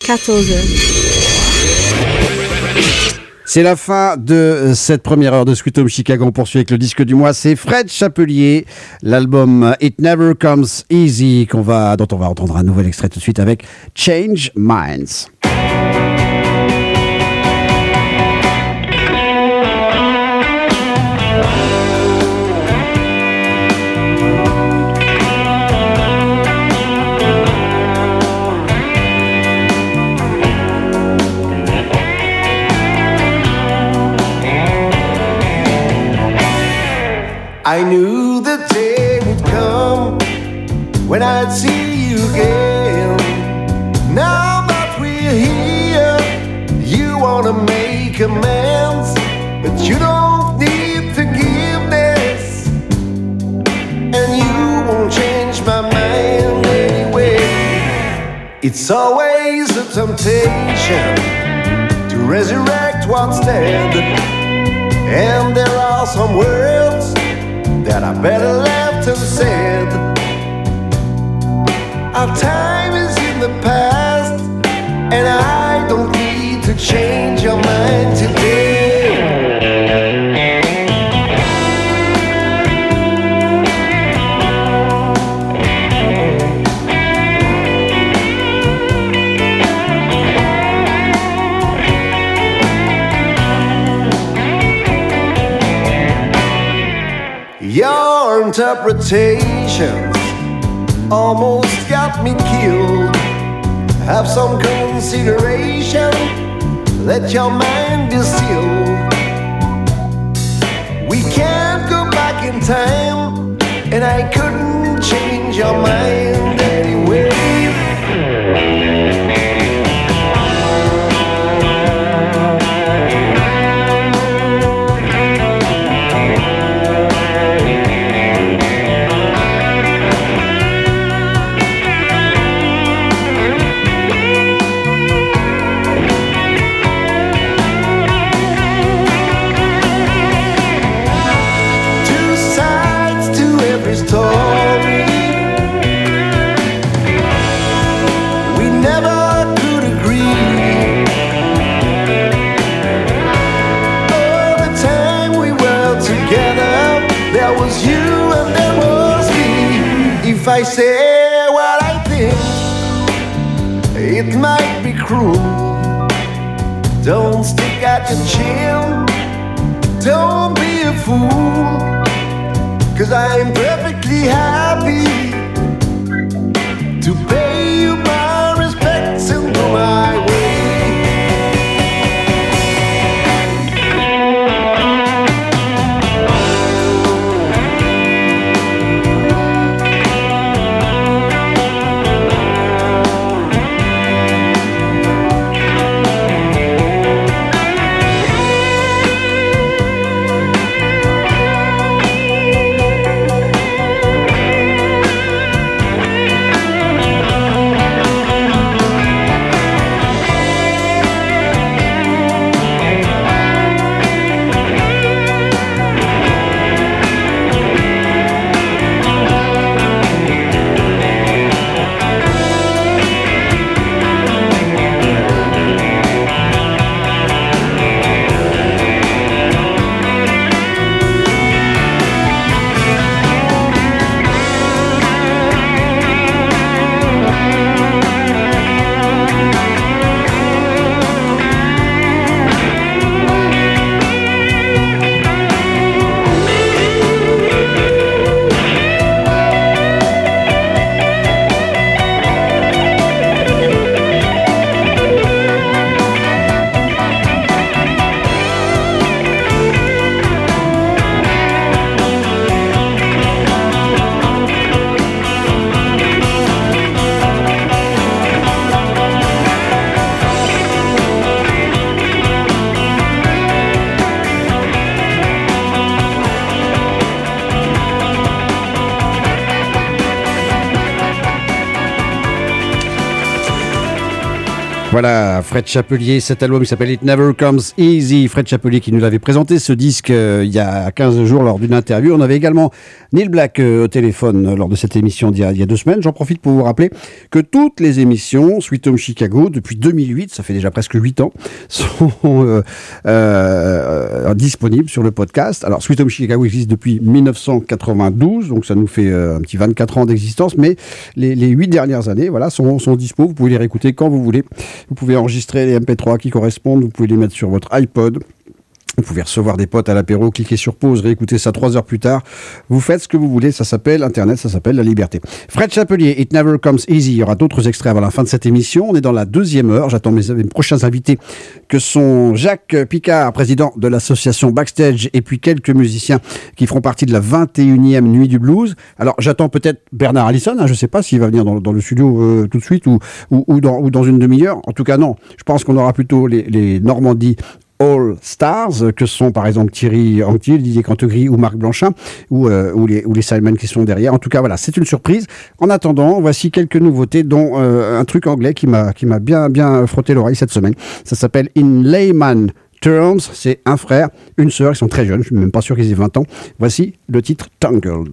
14. C'est la fin de cette première heure de Sweet Home Chicago. On poursuit avec le disque du mois. C'est Fred Chapelier. L'album It Never Comes Easy dont on va entendre un nouvel extrait tout de suite avec Change Minds. I knew the day would come when I'd see you again. Now that we're here, you wanna make amends, but you don't need forgiveness, and you won't change my mind anyway. It's always a temptation to resurrect what's dead, and there are some words that I better left unsaid. Our time is in the past, and I don't need to change your mind today. Your interpretations almost got me killed. Have some consideration, let your mind be still. We can't go back in time, and I couldn't change your mind anyway. If I say what I think, it might be cruel. Don't stick out your chin, don't be a fool, 'cause I'm perfectly happy to pay you my respects and go my way. Voilà, Fred Chapelier, cet album il s'appelle It Never Comes Easy. Fred Chapelier qui nous l'avait présenté ce disque il y a 15 jours lors d'une interview. On avait également Neil Black au téléphone lors de cette émission il y a 2 semaines. J'en profite pour vous rappeler que toutes les émissions Sweet Home Chicago depuis 2008, ça fait déjà presque 8 ans, sont disponibles sur le podcast. Alors Sweet Home Chicago existe depuis 1992, donc ça nous fait un petit 24 ans d'existence, mais les 8 dernières années voilà, sont dispo. Vous pouvez les réécouter quand vous voulez. Vous pouvez enregistrer les MP3 qui correspondent, vous pouvez les mettre sur votre iPod. Vous pouvez recevoir des potes à l'apéro, cliquer sur pause, réécouter ça 3 heures plus tard. Vous faites ce que vous voulez, ça s'appelle Internet, ça s'appelle la liberté. Fred Chapelier, It Never Comes Easy. Il y aura d'autres extraits avant la fin de cette émission. On est dans la 2e heure. J'attends mes prochains invités que sont Jacques Picard, président de l'association Backstage, et puis quelques musiciens qui feront partie de la 21e Nuit du Blues. Alors j'attends peut-être Bernard Allison, je ne sais pas s'il va venir dans le studio tout de suite ou dans une demi-heure. En tout cas non, je pense qu'on aura plutôt les Normandie All Stars, que sont par exemple Thierry Anquetil, Didier Cantegris ou Marc Blanchin, ou les Simon qui sont derrière. En tout cas, voilà, c'est une surprise. En attendant, voici quelques nouveautés, dont un truc anglais qui m'a bien frotté l'oreille cette semaine. Ça s'appelle In Layman Terms. C'est un frère, une sœur, ils sont très jeunes, je suis même pas sûr qu'ils aient 20 ans. Voici le titre Tangled.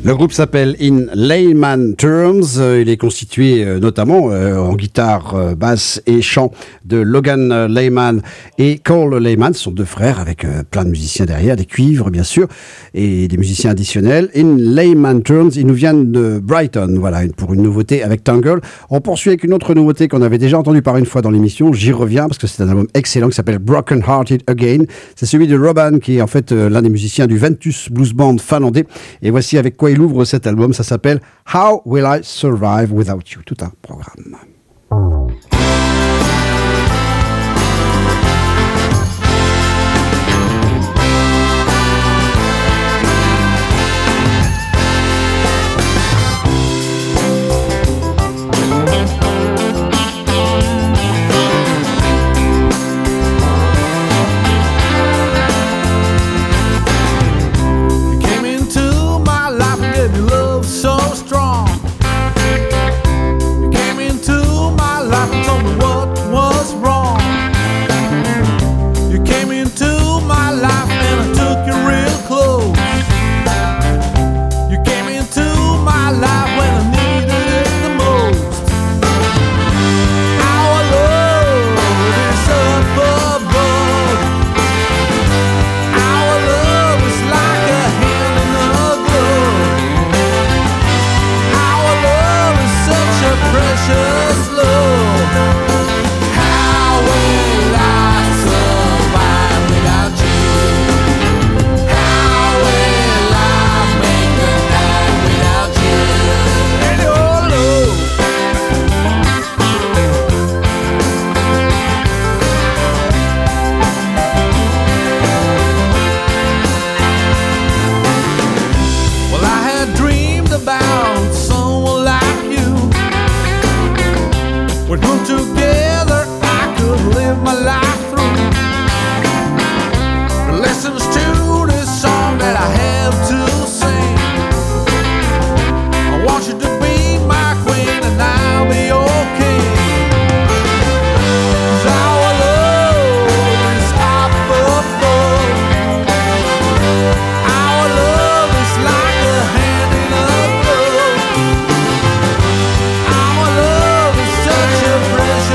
Le groupe s'appelle In Layman Terms. Il est constitué notamment en guitare, basse et chant de Logan Layman et Cole Layman. Ce sont deux frères avec plein de musiciens derrière, des cuivres bien sûr, et des musiciens additionnels. In Layman Terms, ils nous viennent de Brighton, voilà, pour une nouveauté avec Tangle. On poursuit avec une autre nouveauté qu'on avait déjà entendue par une fois dans l'émission. J'y reviens parce que c'est un album excellent qui s'appelle Broken Hearted Again. C'est celui de Robban qui est en fait l'un des musiciens du Ventus Blues Band finlandais. Et voici avec quoi il ouvre cet album. Ça s'appelle How Will I Survive Without You? Tout un programme. Precious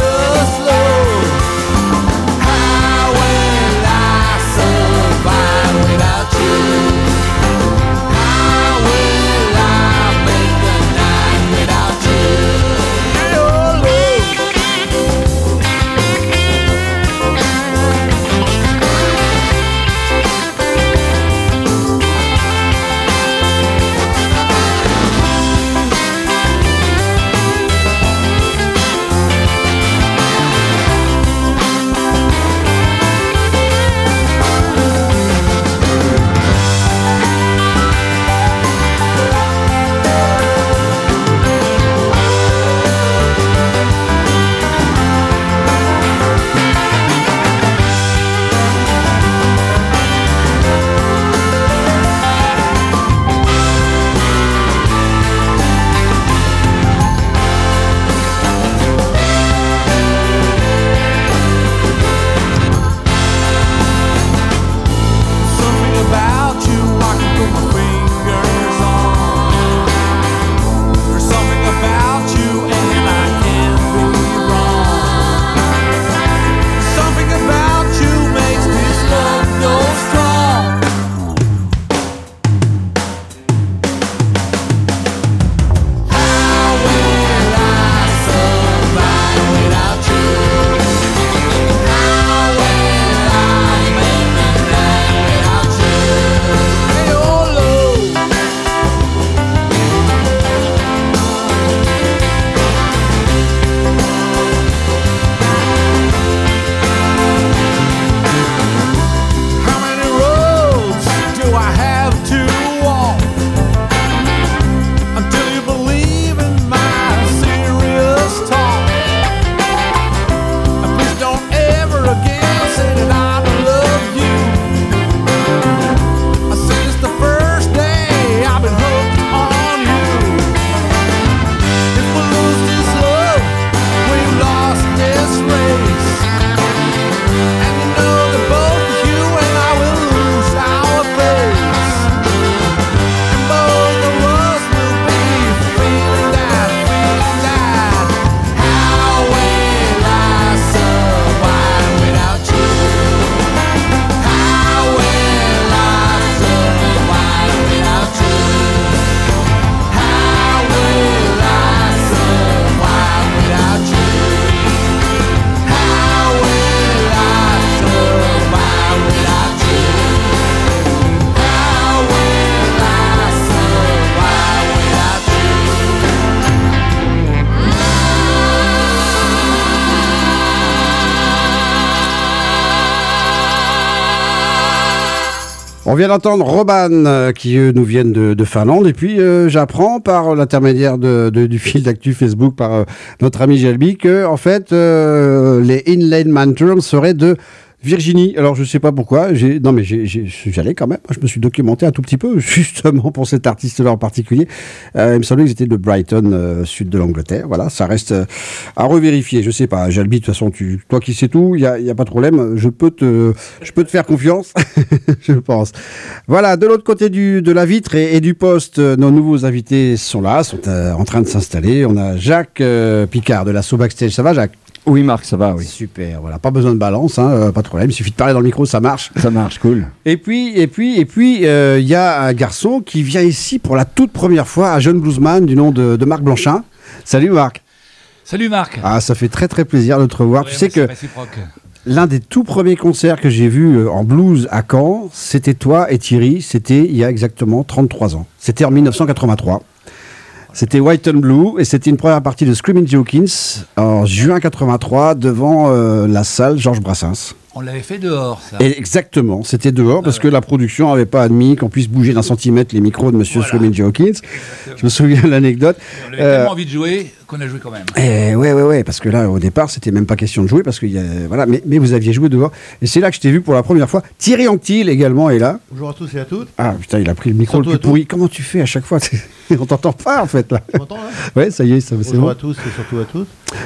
On vient d'entendre Roban, qui eux nous viennent de Finlande. Et puis, j'apprends par l'intermédiaire du fil d'actu Facebook par notre ami Gelby que, en fait, les Inland Manturms seraient de Virginie. Alors, je sais pas pourquoi. J'allais quand même. Je me suis documenté un tout petit peu, justement, pour cet artiste-là en particulier. Il me semblait qu'ils étaient de Brighton, sud de l'Angleterre. Voilà, ça reste à revérifier. Je sais pas. Gelby, de toute façon, toi qui sais tout, il y a pas de problème. Je peux te faire confiance, je pense. Voilà, de l'autre côté de la vitre et du poste, nos nouveaux invités sont là, sont en train de s'installer. On a Jacques Picard de l'assaut Backstage. Ça va, Jacques? Oui, Marc, ça va, oui. Super, voilà, pas besoin de balance, pas de problème, il suffit de parler dans le micro, ça marche. Ça marche, cool. Et puis, il y a un garçon qui vient ici pour la toute première fois, un jeune bluesman du nom de Marc Blanchin. Salut Marc. Salut Marc. Ah, ça fait très très plaisir de te revoir. Ouais, tu sais que réciproque. l'un des tout premiers concerts que j'ai vus en blues à Caen, c'était toi et Thierry, c'était il y a exactement 33 ans. C'était en 1983. C'était White and Blue et c'était une première partie de Screaming Jay Hawkins en juin 83 devant la salle Georges Brassens. On l'avait fait dehors, ça. Et exactement, c'était dehors parce que la production n'avait pas admis qu'on puisse bouger d'un centimètre les micros de Monsieur Screaming Jay Hawkins. Exactement. Je me souviens de l'anecdote. On avait tellement envie de jouer qu'on a joué quand même. Ouais, parce que là, au départ, c'était même pas question de jouer parce que voilà, mais vous aviez joué dehors. Et c'est là que je t'ai vu pour la première fois. Thierry Anctil également est là. Bonjour à tous et à toutes. Ah putain, il a pris le micro Surtout le plus pourri. Comment tu fais à chaque fois? On t'entend pas en fait là. Tu m'entends là? Ouais, ça y est, c'est Bonjour bon. à tous et surtout à toutes.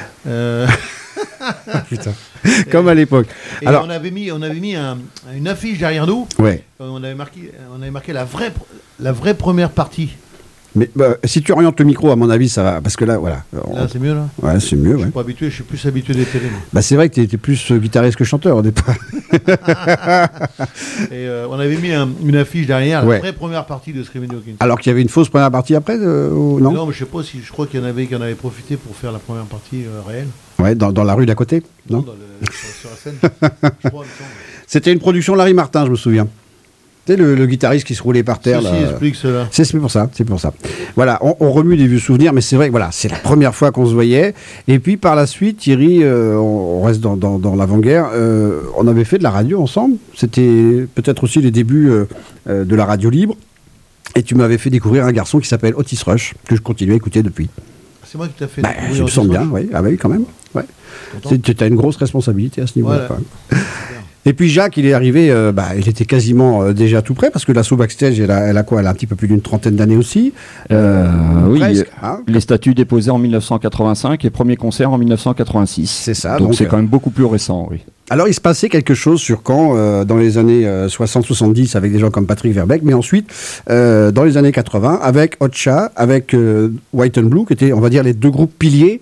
Putain. Comme à l'époque. Et Alors, on avait mis une affiche derrière nous. ouais. On avait marqué la vraie première partie. Mais si tu orientes le micro, à mon avis, ça va. Parce que là, voilà. Là, c'est mieux là. Ouais, c'est mieux. Je Ouais. suis pas habitué, je suis plus habitué des télés. moi. Bah, c'est vrai que tu étais plus guitariste que chanteur au départ. Et on avait mis une affiche derrière, Ouais. la vraie première partie de Screaming Jay Hawkins. Alors qu'il y avait une fausse première partie après, ou non? Non, mais je sais pas si je crois qu'il y en avait qui en avaient profité pour faire la première partie réelle. Ouais, dans la rue d'à côté, non? Sur la scène. Je crois, il me semble. C'était une production Larry Martin, je me souviens. Tu sais, le guitariste qui se roulait par terre. Ceci là. explique cela. C'est pour ça. Voilà, on remue des vieux souvenirs, mais c'est vrai que voilà, c'est la première fois qu'on se voyait. Et puis par la suite, Thierry, on reste dans l'avant-guerre, on avait fait de la radio ensemble. C'était peut-être aussi les débuts de la radio libre. Et tu m'avais fait découvrir un garçon qui s'appelle Otis Rush, que je continue à écouter depuis. C'est moi qui t'ai fait. Bah, je me sens bien, oui. Ah bah oui, quand même. Ouais. Tu as une grosse responsabilité à ce niveau-là. Voilà. Quand même. Et puis Jacques, il est arrivé, il était quasiment déjà tout près, parce que l'assaut Backstage, elle a quoi? Elle a un petit peu plus d'une trentaine d'années aussi. Oui, presque, hein. les statuts déposés en 1985 et premier concert en 1986. C'est ça. Donc c'est quand même beaucoup plus récent, oui. Alors, il se passait quelque chose sur Caen dans les années 60-70 avec des gens comme Patrick Verbeek, mais ensuite, dans les années 80, avec Hotcha, avec White and Blue, qui étaient, on va dire, les deux groupes piliers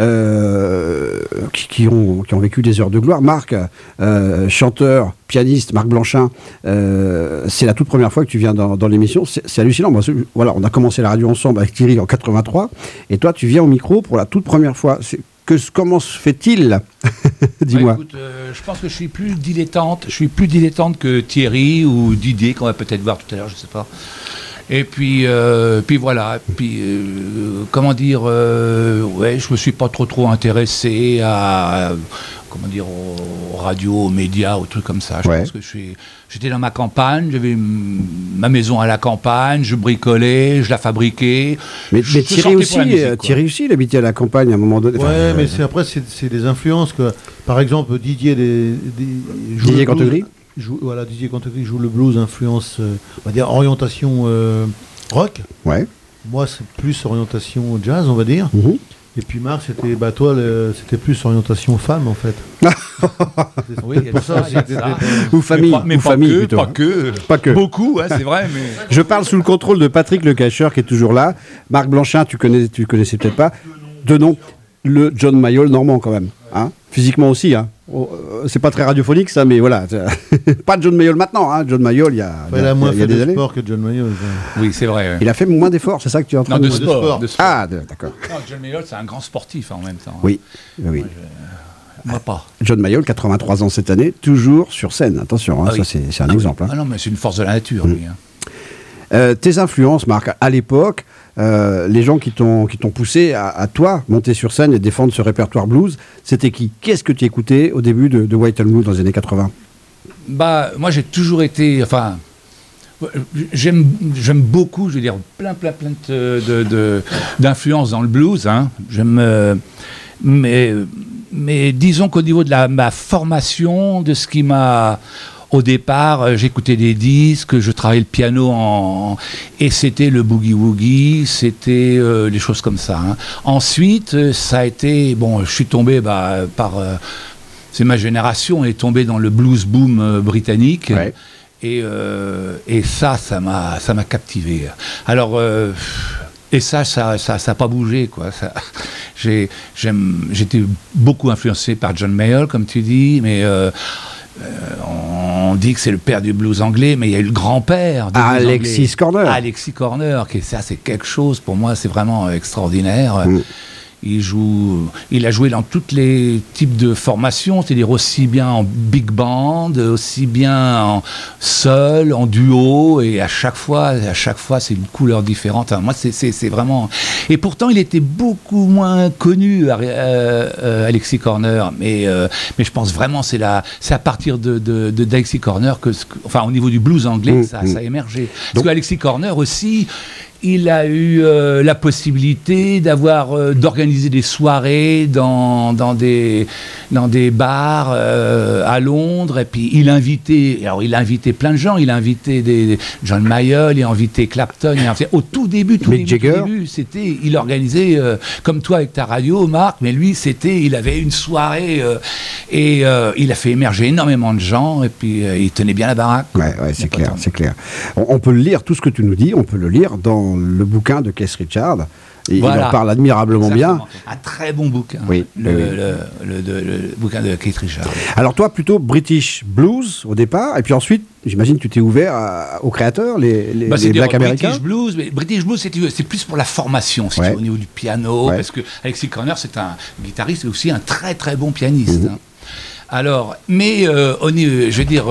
qui ont vécu des heures de gloire. Marc, chanteur, pianiste, Marc Blanchin, c'est la toute première fois que tu viens dans l'émission. C'est hallucinant. Moi, voilà, on a commencé la radio ensemble avec Thierry en 83, et toi, tu viens au micro pour la toute première fois. Comment se fait-il? Dis-moi. Écoute, je pense que je suis plus dilettante que Thierry ou Didier, qu'on va peut-être voir tout à l'heure, je sais pas. Et puis voilà. Et puis comment dire, ouais, je me suis pas trop intéressé à aux radios, aux médias, aux trucs comme ça. Je pense que j'étais dans ma campagne, j'avais ma maison à la campagne, je bricolais, je la fabriquais. Mais Thierry aussi, il habitait à la campagne à un moment donné. Ouais, mais c'est des influences que, par exemple, Didier Cantegris. Didier Cantegris joue le blues, influence, on va dire orientation rock. Ouais. Moi, c'est plus orientation jazz, on va dire. Mm-hmm. Et puis Marc, c'était plus orientation femme en fait. Oui, il y a ça. Ou famille. Mais pas famille, que, plutôt. Pas que. Beaucoup, hein, c'est vrai. Mais... Je parle sous le contrôle de Patrick Le Cacheur qui est toujours là. Marc Blanchin, tu connaissais peut-être pas. De nom, le John Mayall normand quand même. Hein, physiquement aussi. Hein. C'est pas très radiophonique ça, mais voilà. Pas John Mayall maintenant. Hein. John Mayall, il y a moins des fait de années. sport que John Mayall. Oui, c'est vrai. Ouais. Il a fait moins d'efforts, c'est ça que tu es en train de sport. Ah, d'accord. Non, John Mayall, c'est un grand sportif en même temps. Oui. Moi pas. John Mayall, 83 ans cette année, toujours sur scène. Attention, hein, ça c'est un exemple. Hein. Ah non, mais c'est une force de la nature, lui. Tes influences, Marc, à l'époque, les gens qui t'ont poussé à toi monter sur scène et défendre ce répertoire blues, c'était qui? Qu'est-ce que tu écoutais au début de White and Blue dans les années 80? Bah, moi j'ai toujours été, enfin, j'aime beaucoup, je veux dire, plein d'influences dans le blues. Hein. Mais disons qu'au niveau de ma formation, de ce qui m'a... Au départ, j'écoutais des disques, je travaillais le piano et c'était le boogie-woogie, c'était des choses comme ça. Hein. Ensuite, ça a été... Bon, je suis tombé c'est ma génération, on est tombé dans le blues boom britannique. Ouais. Et ça m'a captivé. Alors... Et ça n'a pas bougé, quoi. J'étais beaucoup influencé par John Mayall, comme tu dis, mais on dit que c'est le père du blues anglais, mais il y a eu le grand-père du blues Alexis Corner. Alexis Corner, ça c'est quelque chose, pour moi, c'est vraiment extraordinaire. Il a joué dans tous les types de formations, c'est-à-dire aussi bien en big band, aussi bien en seul, en duo, et à chaque fois c'est une couleur différente. Enfin, moi, c'est vraiment... Et pourtant, il était beaucoup moins connu, Alexis Corner, mais je pense vraiment c'est à partir d'Alexis Corner enfin, au niveau du blues anglais, ça a émergé. Parce qu'Alexis Corner aussi... Il a eu la possibilité d'organiser des soirées dans des bars à Londres, et puis il a invité plein de gens. Il a invité John Mayall, il a invité Clapton, au tout début, il organisait comme toi avec ta radio, Marc, mais lui il avait une soirée et il a fait émerger énormément de gens, et puis il tenait bien la baraque. Ouais, c'est clair. On peut le lire, tout ce que tu nous dis, on peut le lire dans le bouquin de Keith Richards. Il en parle admirablement bien. Un très bon bouquin, le bouquin de Keith Richards. Alors toi, plutôt British Blues au départ, et puis ensuite, j'imagine que tu t'es ouvert aux créateurs, les Blacks américains. British Blues, c'est plus pour la formation, au niveau du piano, parce que Alexis Corner, c'est un guitariste et aussi un très très bon pianiste. Hein. Alors, mais je veux dire,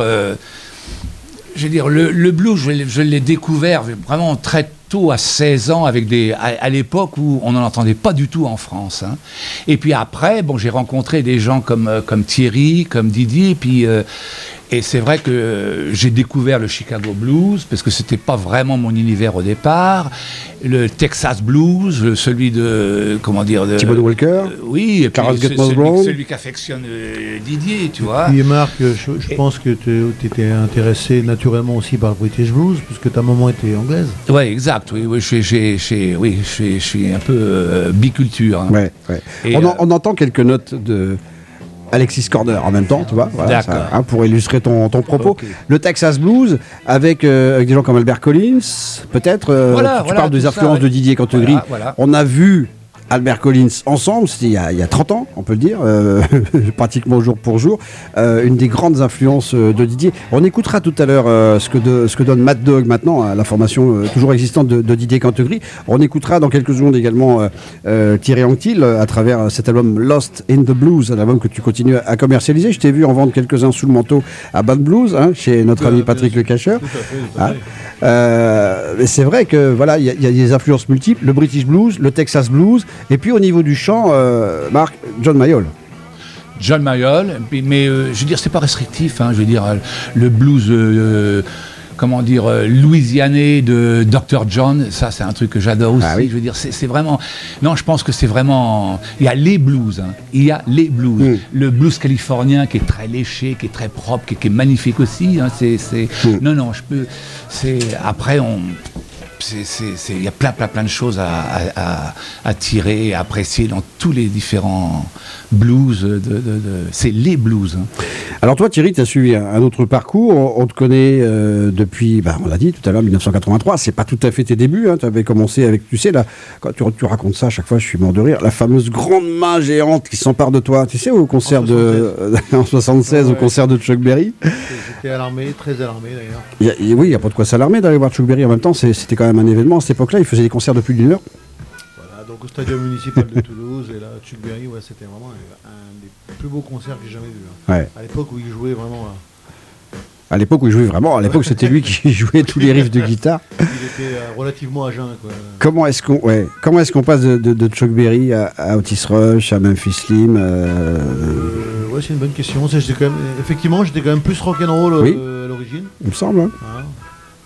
le blues, je l'ai découvert vraiment très tôt, à 16 ans, à l'époque où on n'en entendait pas du tout en France. Hein. Et puis après, j'ai rencontré des gens comme Thierry, comme Didier, et c'est vrai que j'ai découvert le Chicago Blues, parce que c'était pas vraiment mon univers au départ. Le Texas Blues, celui de... Comment dire... T-Bone Walker. Oui, et puis celui qu'affectionne Didier, tu vois. Et Marc, je pense que tu étais intéressé naturellement aussi par le British Blues, puisque ta maman était anglaise. Oui, exact. Oui, je suis un peu biculture. Hein. Ouais. Et on entend quelques notes de... Alexis Corner en même temps, tu vois, voilà, ça, pour illustrer ton propos. Okay. Le Texas Blues avec des gens comme Albert Collins, peut-être. Tu parles des influences de Didier Cantegris. On a vu Albert Collins ensemble, c'était il y a 30 ans, on peut le dire, pratiquement jour pour jour, une des grandes influences de Didier. On écoutera tout à l'heure ce que donne Mad Dog maintenant, la formation toujours existante de Didier Cantegris. On écoutera dans quelques secondes également Thierry Anctil à travers cet album Lost in the Blues, un album que tu continues à commercialiser. Je t'ai vu en vendre quelques-uns sous le manteau à Bad Blues, chez notre ami Patrick Le Cacheur. Mais c'est vrai que voilà, il y a des influences multiples, le British Blues, le Texas Blues, et puis au niveau du chant, Marc, John Mayall. John Mayall, mais je veux dire, c'est pas restrictif, je veux dire, le blues, louisianais de Dr. John, ça c'est un truc que j'adore aussi. Je veux dire, c'est vraiment... Non, je pense que c'est vraiment... Il y a les blues, Le blues californien qui est très léché, qui est très propre, qui est magnifique aussi. Non, je peux... Après, il y a plein de choses à tirer et à apprécier dans tous les différents blues. C'est les blues. Alors toi, Thierry, tu as suivi un autre parcours. On te connaît depuis, on l'a dit tout à l'heure, 1983. C'est pas tout à fait tes débuts. Tu avais commencé avec, tu sais, là, quand tu racontes ça, à chaque fois, je suis mort de rire. La fameuse grande main géante qui s'empare de toi. Tu sais, au concert en 76, au concert de Chuck Berry. J'étais alarmé, très alarmé d'ailleurs. Oui, il n'y a pas de quoi s'alarmer d'aller voir Chuck Berry. En même temps, c'était quand même un événement à cette époque-là. Il faisait des concerts de plus d'1 heure. Voilà, donc au Stadium municipal de Toulouse. Et là, Chuck Berry, c'était vraiment un des plus beaux concerts que j'ai jamais vu. Ouais. À l'époque où il jouait vraiment. À l'époque où il jouait vraiment, c'était lui qui jouait tous les riffs de guitare. Il était relativement à jeun, quoi. Comment est-ce qu'on passe de Chuck Berry à Otis Rush, à Memphis Slim Ouais, c'est une bonne question. J'étais quand même plus rock'n'roll à l'origine. Il me semble.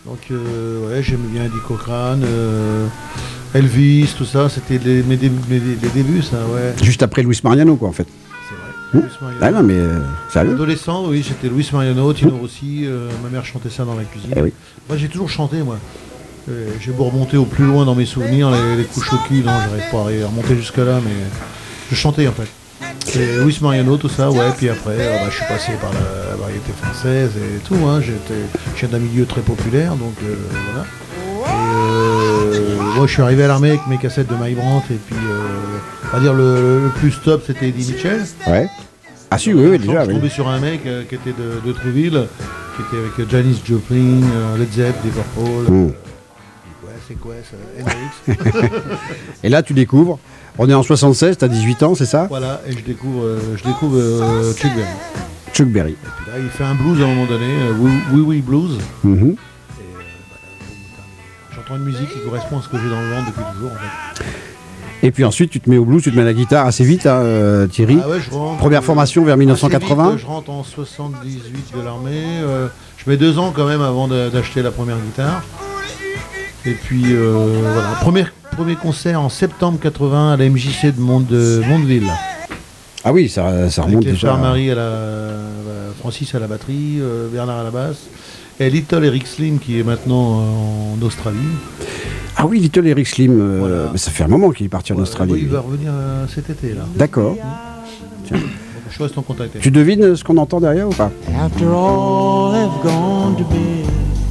Donc ouais, j'aimais bien Eddie Cochrane, Elvis, tout ça, c'était les débuts, ça, ouais. Juste après Luis Mariano, quoi, en fait. C'est vrai. Luis Mariano. Ah non, mais sérieux. Adolescent, oui, j'étais Luis Mariano, Tino Rossi, ma mère chantait ça dans la cuisine. Eh oui. Moi, j'ai toujours chanté, moi. J'ai beau remonter au plus loin dans mes souvenirs, les couches au cul, non, j'arrive pas à remonter jusque-là, mais je chantais, en fait. Et Luis Mariano, tout ça, ouais, puis après, je suis passé par la variété française et tout, hein. Je viens d'un milieu très populaire, donc voilà. Et moi, je suis arrivé à l'armée avec mes cassettes de Mike Brandt, et puis, on va dire, le plus top, c'était Eddie Mitchell. Ouais. Ah si, oui, déjà. Je suis tombé sur un mec qui était de Trouville, qui était avec Janis Joplin, Led Zepp, Deep Purple. Ouais, c'est quoi ça, Hendrix. Et là, tu découvres. On est en 76, t'as 18 ans, c'est ça? Voilà, et je découvre Chuck Berry. Chuck Berry. Et puis là, il fait un blues à un moment donné, Oui Blues. Mm-hmm. Et j'entends une musique qui correspond à ce que j'ai dans le ventre depuis toujours, en fait. Et puis ensuite, tu te mets au blues, tu te mets à la guitare assez vite, hein, Thierry. Ah ouais, je rentre, Première formation vers 1980. Vite, je rentre en 78 de l'armée. Je mets 2 ans quand même avant d'acheter la première guitare. Et puis voilà, premier concert en septembre 80 à la MJC de Mondeville. Ah oui, ça remonte avec déjà. Marie Francis à la batterie, Bernard à la basse, et Little Eric Slim qui est maintenant en Australie. Ah oui, Little Eric Slim, Voilà. mais ça fait un moment qu'il est parti en Australie. Oui, il va revenir cet été là. D'accord. Donc, je reste en contact avec Tu devines ce qu'on entend derrière ou pas? After all have gone to bed.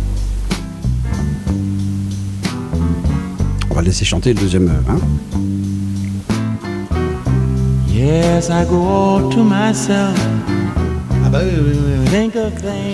On va laisser chanter le deuxième. Hein. Yes, I go all to myself. Ah bah oui. Think of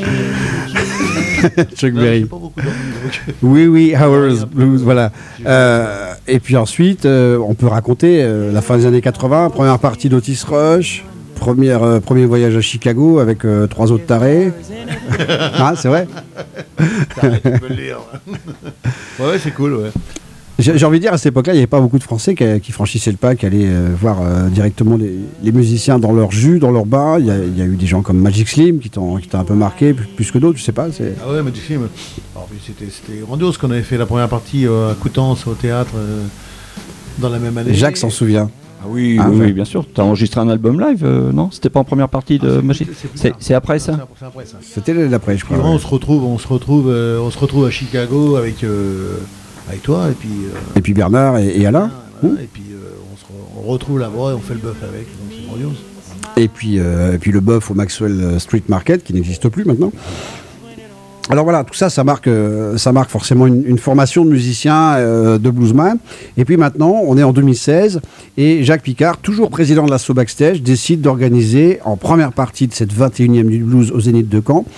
things. Chuck Non, Berry. j'ai pas beaucoup dormi, donc. Oui, Hours Blues, voilà. Et puis ensuite, on peut raconter la fin des années 80, première partie d'Otis Rush, premier voyage à Chicago avec 3 autres tarés. Ah, c'est vrai. T'arrêtes, tu peux le lire. Ouais, c'est cool, ouais. J'ai envie de dire, à cette époque-là, il n'y avait pas beaucoup de Français qui franchissaient le pas, qui allaient voir directement les musiciens dans leur jus, dans leur bain. Il y a eu des gens comme Magic Slim qui t'ont un peu marqué, plus que d'autres, je sais pas. Ah ouais, Magic Slim. Alors, puis c'était grandiose qu'on avait fait la première partie à Coutances au théâtre dans la même année. Jacques s'en souvient. Ah oui, Ah, oui, ouais. oui, bien sûr. Tu as enregistré un album live, non? C'était pas en première partie de Magic? C'est après ça? C'est après ça. C'était l'après, je Puis crois. on Ouais. se retrouve à Chicago avec toi et puis Et puis Bernard et Alain. voilà, et puis on retrouve là-bas et on fait le bœuf avec, donc c'est grandiose. Et puis le bœuf au Maxwell Street Market qui n'existe plus maintenant. Alors voilà, tout ça, ça marque forcément une formation de musicien, de bluesman. Et puis maintenant, on est en 2016 et Jacques Picard, toujours président de l'Asso Backstage, décide d'organiser en première partie de cette 21e nuit du blues au Zénith de Caen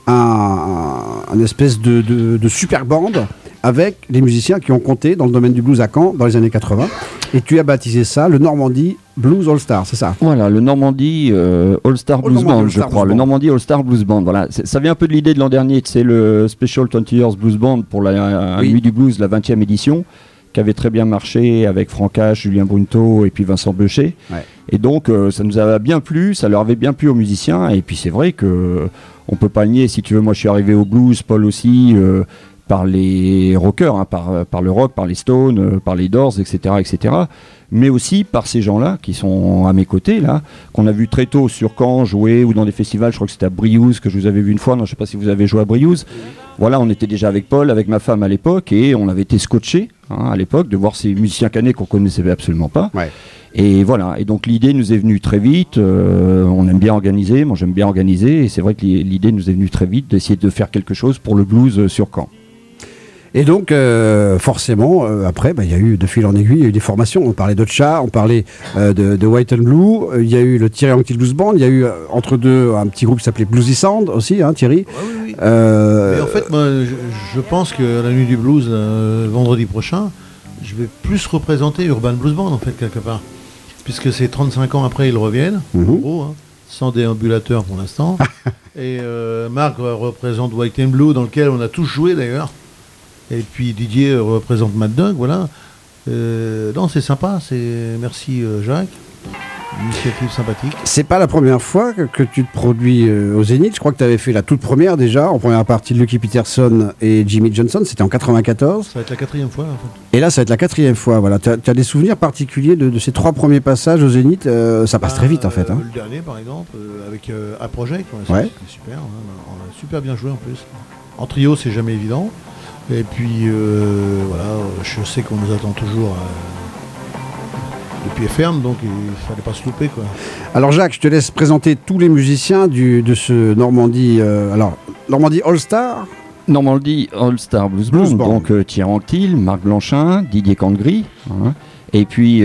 un espèce de super bande avec les musiciens qui ont compté dans le domaine du blues à Caen dans les années 80. Et tu as baptisé ça le Normandie Blues All Star, c'est ça? Voilà, le Normandie All-Star Blues Normandie Band, je All-Star crois. Blues Le Band. Normandie All-Star Blues Band, voilà. Ça vient un peu de l'idée de l'an dernier, c'est le Special 20 Years Blues Band pour la Oui. Nuit du Blues, la 20e édition, qui avait très bien marché avec Franck H, Julien Brunto et puis Vincent Beuchet. Ouais. Et donc, ça nous avait bien plu, ça leur avait bien plu aux musiciens. Et puis, c'est vrai que on peut pas le nier. Si tu veux, moi, je suis arrivé au blues, Paul aussi, par les rockers, hein, par le rock, par les Stones, par les Doors, etc., etc. Mais aussi par ces gens-là qui sont à mes côtés, là, qu'on a vu très tôt sur Caen jouer ou dans des festivals. Je crois que c'était à Briouze que je vous avais vu une fois. Non, je sais pas si vous avez joué à Briouze. Voilà, on était déjà avec Paul, avec ma femme à l'époque, et on avait été scotchés à l'époque de voir ces musiciens canets qu'on connaissait absolument pas. Ouais. Et voilà, et donc l'idée nous est venue très vite, on aime bien organiser, moi j'aime bien organiser, et c'est vrai que l'idée nous est venue très vite d'essayer de faire quelque chose pour le blues sur Caen. Et donc, forcément, après, il y a eu, de fil en aiguille, il y a eu des formations. On parlait de Cha, on parlait de White and Blue, il y a eu le Thierry Anctil Blues Band, il y a eu entre deux un petit groupe qui s'appelait Bluesy Sound aussi, hein, Thierry. Ouais, oui. Mais en fait, moi, je pense que la nuit du blues, vendredi prochain, je vais plus représenter Urban Blues Band, en fait, quelque part. Puisque c'est 35 ans après, ils reviennent, en gros, hein, sans déambulateur pour l'instant. Et Marc représente White and Blue, dans lequel on a tous joué d'ailleurs. Et puis Didier représente Mad Dog, voilà. Non, c'est sympa, merci Jacques. Une initiative sympathique. C'est pas la première fois que tu te produis au Zénith. Je crois que tu avais fait la toute première déjà, en première partie de Lucky Peterson et Jimmy Johnson. C'était en 94. Ça va être la 4e fois, en fait. Et là, ça va être la 4e fois. Voilà. Tu as des souvenirs particuliers de ces 3 premiers passages au Zénith. Ça passe très vite, en fait. Hein. Le dernier, par exemple, avec A Project. Ouais. C'était super. Hein. On a super bien joué, en plus. En trio, c'est jamais évident. Et puis, voilà, je sais qu'on nous attend toujours... le pied ferme, donc il fallait pas se louper, quoi. Alors Jacques, je te laisse présenter tous les musiciens de ce Normandie. Normandie All-Star. Normandie All-Star Blues Band. Donc Thierry Anctil, Marc Blanchin, Didier Cangry. Hein, et puis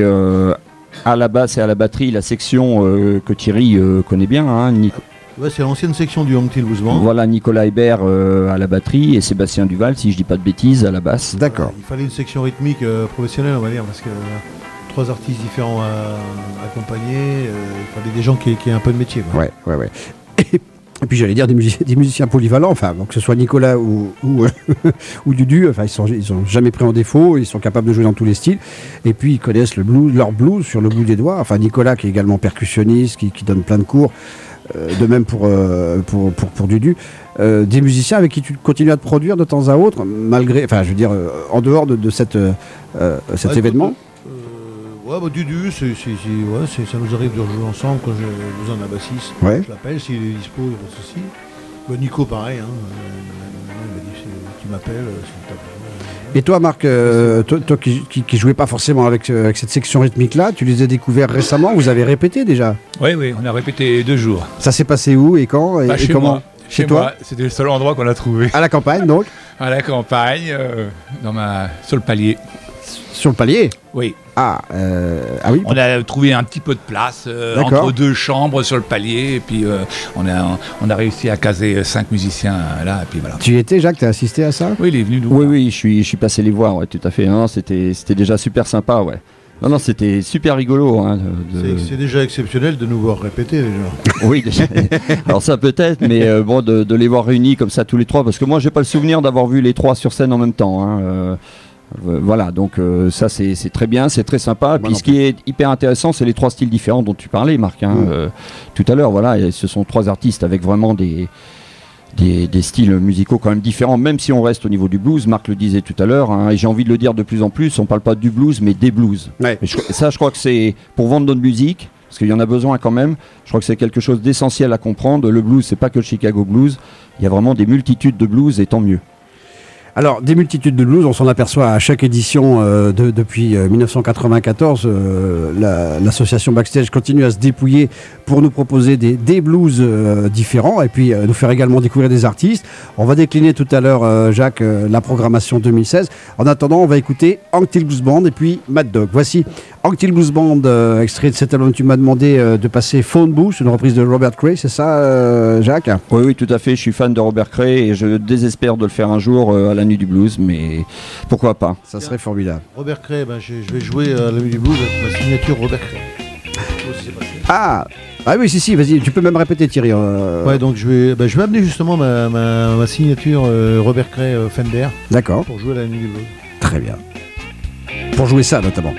à la basse et à la batterie, la section que Thierry connaît bien. Hein, ouais, c'est l'ancienne section du Anctil Blues Band. Voilà, Nicolas Hébert à la batterie et Sébastien Duval, si je dis pas de bêtises, à la basse. D'accord. Il fallait une section rythmique professionnelle, on va dire, parce que... 3 artistes différents à accompagner, il fallait des gens qui aient un peu de métier. Quoi. Ouais. Et puis j'allais dire des musiciens polyvalents, enfin, que ce soit Nicolas ou Dudu, enfin, ils sont jamais pris en défaut, ils sont capables de jouer dans tous les styles, et puis ils connaissent le blues, leur blues sur le bout des doigts. Enfin, Nicolas qui est également percussionniste, qui donne plein de cours, de même pour Dudu. Des musiciens avec qui tu continues à te produire de temps à autre, malgré, enfin, je veux dire, en dehors de cet événement. Ouais, bah Dudu, ça nous arrive de rejouer ensemble quand j'ai besoin d'un bassiste. Ouais. Je l'appelle, s'il est dispo, il n'y a pas de souci. Bah, Nico, pareil, hein, il m'a dit tu m'appelles. Et toi, Marc, toi qui jouais pas forcément avec cette section rythmique-là, tu les as découverts récemment, vous avez répété déjà? Oui, on a répété 2 jours. Ça s'est passé où et quand et chez comment? Moi. Chez toi moi, c'était le seul endroit qu'on a trouvé. À la campagne, donc? À la campagne, sur le palier. Sur le palier? Oui. Ah oui. On a trouvé un petit peu de place entre 2 chambres sur le palier, et puis on a réussi à caser 5 musiciens là, et puis voilà. Tu y étais, Jacques? Tu as assisté à ça? Oui, il est venu nous. Oui, je suis passé les voir, ouais, tout à fait. Non, c'était déjà super sympa, ouais. Non, c'était super rigolo. Hein, c'est déjà exceptionnel de nous voir répéter, déjà. Oui, déjà. Alors ça peut-être, mais bon, de les voir réunis comme ça tous les 3, parce que moi, j'ai pas le souvenir d'avoir vu les 3 sur scène en même temps. Hein, voilà, donc ça c'est très bien, c'est très sympa. Puis ce qui est hyper intéressant, c'est les 3 styles différents dont tu parlais, Marc, hein, tout à l'heure. Voilà, et ce sont 3 artistes avec vraiment des styles musicaux quand même différents, même si on reste au niveau du blues. Marc le disait tout à l'heure, hein, et j'ai envie de le dire de plus en plus, on parle pas du blues, mais des blues. Ouais. Et je crois que c'est pour vendre notre musique, parce qu'il y en a besoin quand même. Je crois que c'est quelque chose d'essentiel à comprendre. Le blues, c'est pas que le Chicago blues. Il y a vraiment des multitudes de blues, et tant mieux. Alors, des multitudes de blues, on s'en aperçoit à chaque édition depuis 1994. L'association Backstage continue à se dépouiller pour nous proposer des blues différents et puis nous faire également découvrir des artistes. On va décliner tout à l'heure, Jacques, la programmation 2016. En attendant, on va écouter Anctil Blues Band et puis Mad Dog. Voici Anctil Blues Band, extrait de cet album. Tu m'as demandé de passer Phone Booth, une reprise de Robert Cray, c'est ça, Jacques? Oui, tout à fait. Je suis fan de Robert Cray et je désespère de le faire un jour à la Nuit du Blues, mais pourquoi pas? Ça serait formidable. Robert Cray, je vais jouer à la Nuit du Blues avec ma signature Robert Cray. Ah oui, si, vas-y, tu peux même répéter, Thierry. Ouais, donc je vais amener justement ma signature Robert Cray Fender. D'accord. Pour jouer à la Nuit du Blues. Très bien. Pour jouer ça, notamment.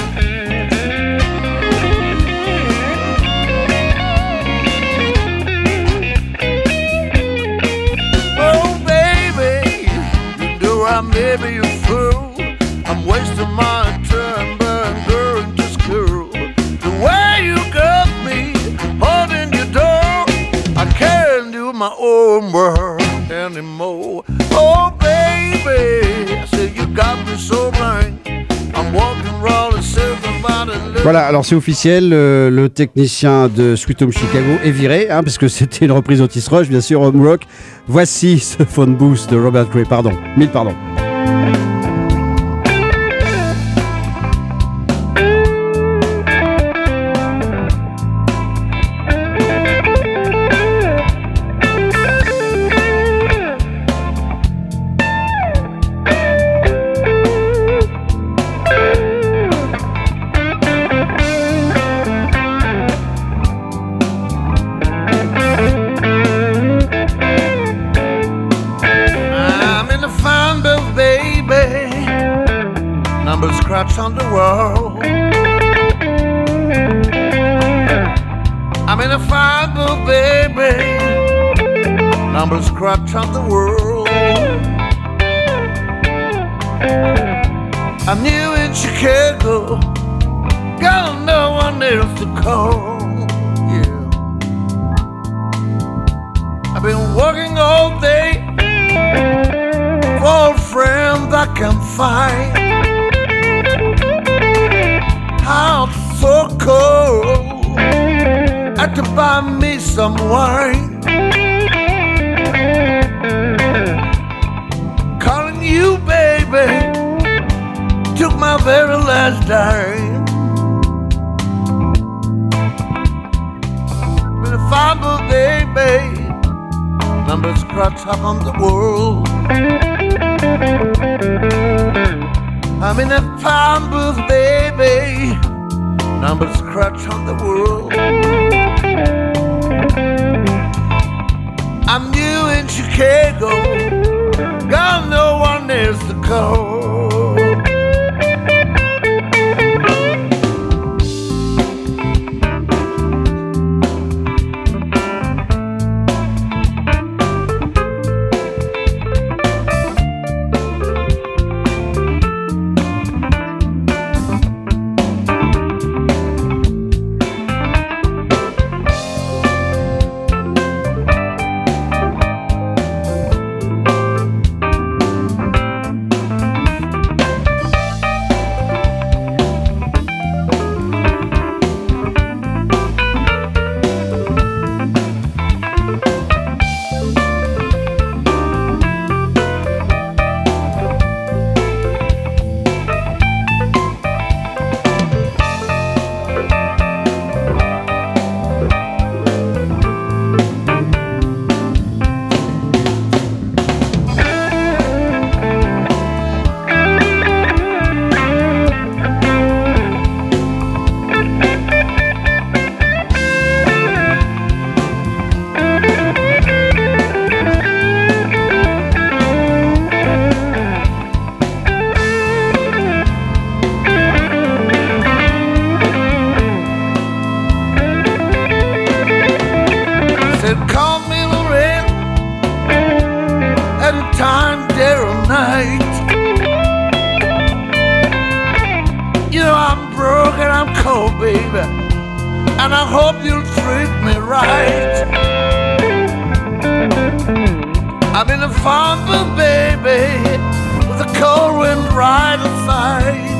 Maybe a fool. I'm wasting my time by going to school. The way you got me holding your door, I can't do my own work anymore. Oh baby, I said you got me so blind. I'm walking around in circles about it. Voilà, alors c'est officiel, le technicien de Sweet Home Chicago est viré, hein, parce que c'était une reprise Otis Rush, bien sûr, Home Rock. Voici ce Phone Booth de Robert Cray, mille pardons. On the wall. baby. Number scratch on the world. I knew in Chicago, got no one else to call. Yeah, I've been working all day for a friend I can find. Out so cold, had to buy me some wine. Calling you, baby, took my very last dime. Been a fine birthday, babe. Number scratch up on the world. I'm in a fine birthday, babe. Number scratch on the world. I'm new in Chicago, got no one else to call. And I hope you'll treat me right. I've been a farmer, baby, with the cold wind right aside.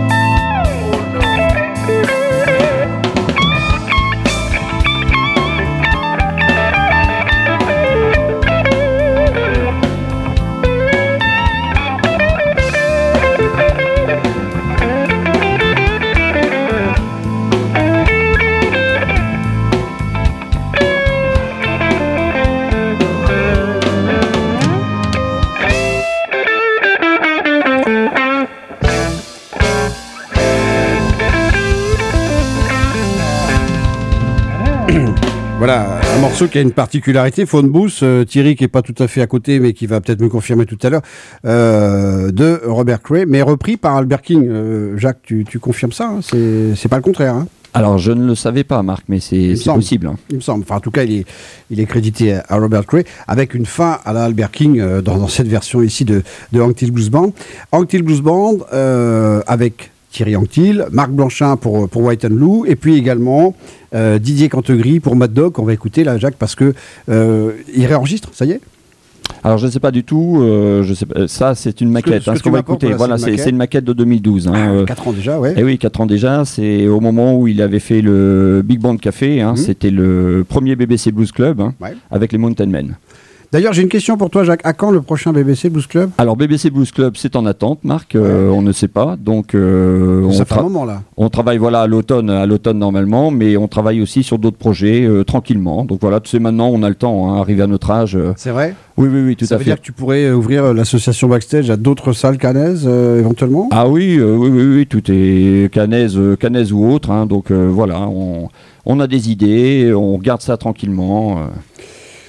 Voilà, un morceau qui a une particularité, Phone Booth, Thierry qui n'est pas tout à fait à côté, mais qui va peut-être me confirmer tout à l'heure, de Robert Cray, mais repris par Albert King. Jacques, tu confirmes ça, hein, c'est pas le contraire, hein? Alors, je ne le savais pas, Marc, mais c'est possible. Hein. Il me semble. Enfin, en tout cas, il est crédité à Robert Cray, avec une fin à la Albert King dans cette version ici de Anctil Blues Band. Anctil Blues Band, avec Thierry Anctil, Marc Blanchin pour White and Blue, et puis également Didier Cantegris pour Mad Dog, qu'on va écouter là, Jacques, parce que il réenregistre, ça y est? Alors je ne sais pas du tout, je sais pas, ça c'est une maquette, ce qu'on va écouter, voilà, c'est une maquette de 2012. 4 ans déjà, ouais. Et oui, 4 ans déjà, c'est au moment où il avait fait le Big Band Café, c'était le premier BBC Blues Club, avec les Mountain Men. D'ailleurs, j'ai une question pour toi, Jacques. À quand le prochain BBC Blues Club? Alors, BBC Blues Club, c'est en attente, Marc. On ne sait pas. Donc, ça fait un moment, là. On travaille, voilà, à l'automne normalement, mais on travaille aussi sur d'autres projets tranquillement. Donc voilà, tu sais, maintenant, on a le temps, arrivé à notre âge. C'est vrai? Oui, tout à fait. Ça veut dire que tu pourrais ouvrir l'association Backstage à d'autres salles cannaises, éventuellement? Ah oui, tout est cannaise ou autre. Donc voilà, on a des idées, on regarde ça tranquillement.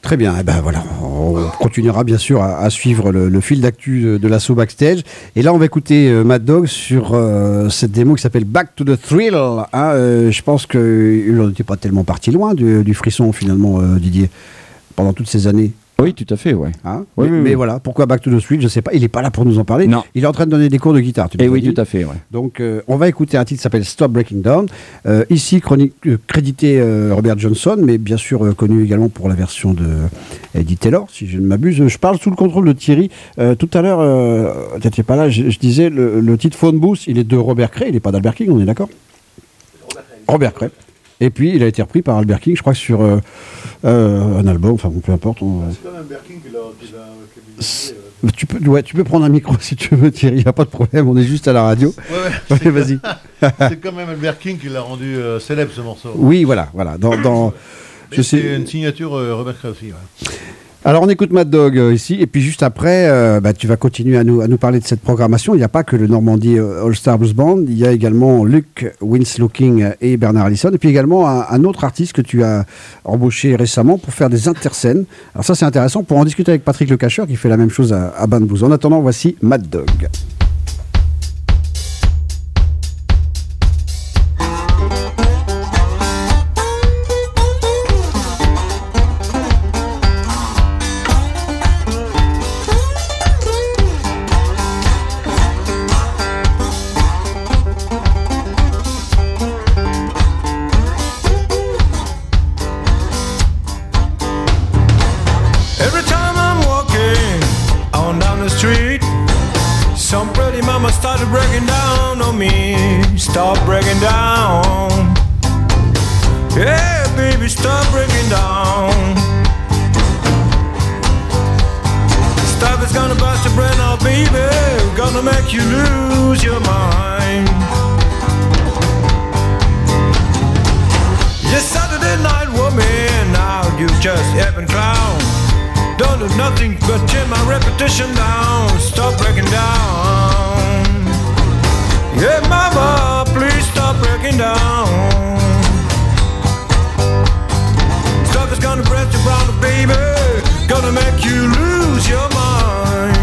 Très bien, et ben voilà, on continuera bien sûr à suivre le fil d'actu de l'assaut Backstage. Et là, on va écouter Mad Dog sur cette démo qui s'appelle Back to the Thrill. Je pense qu'il n'en était pas tellement parti loin du frisson finalement, Didier, pendant toutes ces années. Oui, tout à fait, ouais. Mais voilà, pourquoi Back to the Street, je sais pas, il est pas là pour nous en parler. Non. Il est en train de donner des cours de guitare. Et oui, tout à fait, ouais. Donc, on va écouter un titre qui s'appelle Stop Breaking Down. Ici, crédité Robert Johnson, mais bien sûr connu également pour la version de Eddie Taylor, si je ne m'abuse. Je parle sous le contrôle de Thierry. Tout à l'heure, tu n'étais pas là, je disais, le titre Phone Booth, il est de Robert Cray, il n'est pas d'Albert King, on est d'accord ? Robert Cray. Et puis, il a été repris par Albert King, je crois que sur un album, enfin, peu importe. C'est quand même Albert King qui l'a tu peux prendre un micro si tu veux, Thierry, il n'y a pas de problème, on est juste à la radio. Ouais, vas-y. C'est quand même Albert King qui l'a rendu célèbre, ce morceau. Oui, voilà. C'est une signature Robert Cray aussi, ouais. Alors on écoute Mad Dog ici, et puis juste après, tu vas continuer à nous parler de cette programmation. Il n'y a pas que le Normandie All-Star Blues Band, il y a également Luke Winslow-King et Bernard Allison, et puis également un autre artiste que tu as embauché récemment pour faire des interscènes. Alors ça c'est intéressant, pour en discuter avec Patrick Le Cacheur qui fait la même chose à Band Blues. En attendant, voici Mad Dog. Started breaking down on me. Stop breaking down. Yeah, baby, stop breaking down. Stuff is gonna bust your brain out, baby. Gonna make you lose your mind. You're Saturday night woman, now you just effing clown. Don't do nothing but tear my repetition down. Stop breaking down. Yeah, mama, please stop breaking down. Stuff is gonna break you brown, baby. Gonna make you lose your mind.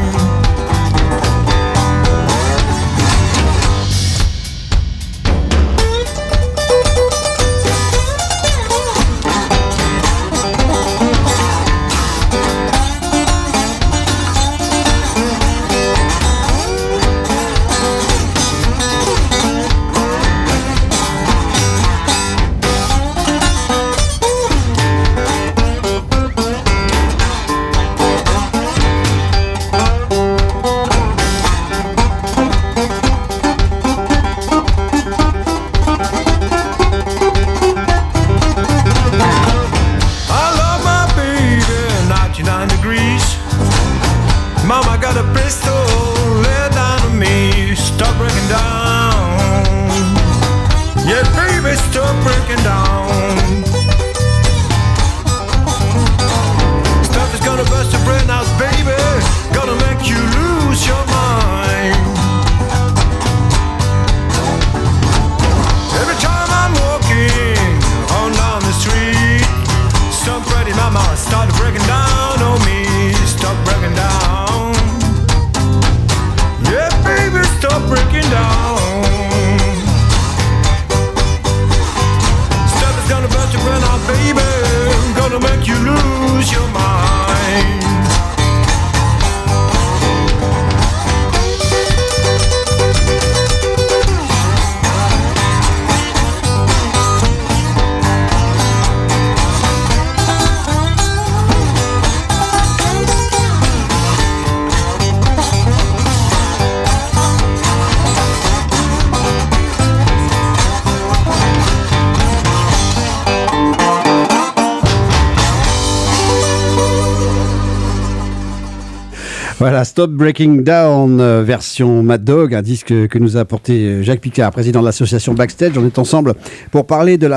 Voilà, Stop Breaking Down, version Mad Dog, un disque que nous a apporté Jacques Picard, président de l'association Backstage. On est ensemble pour parler de la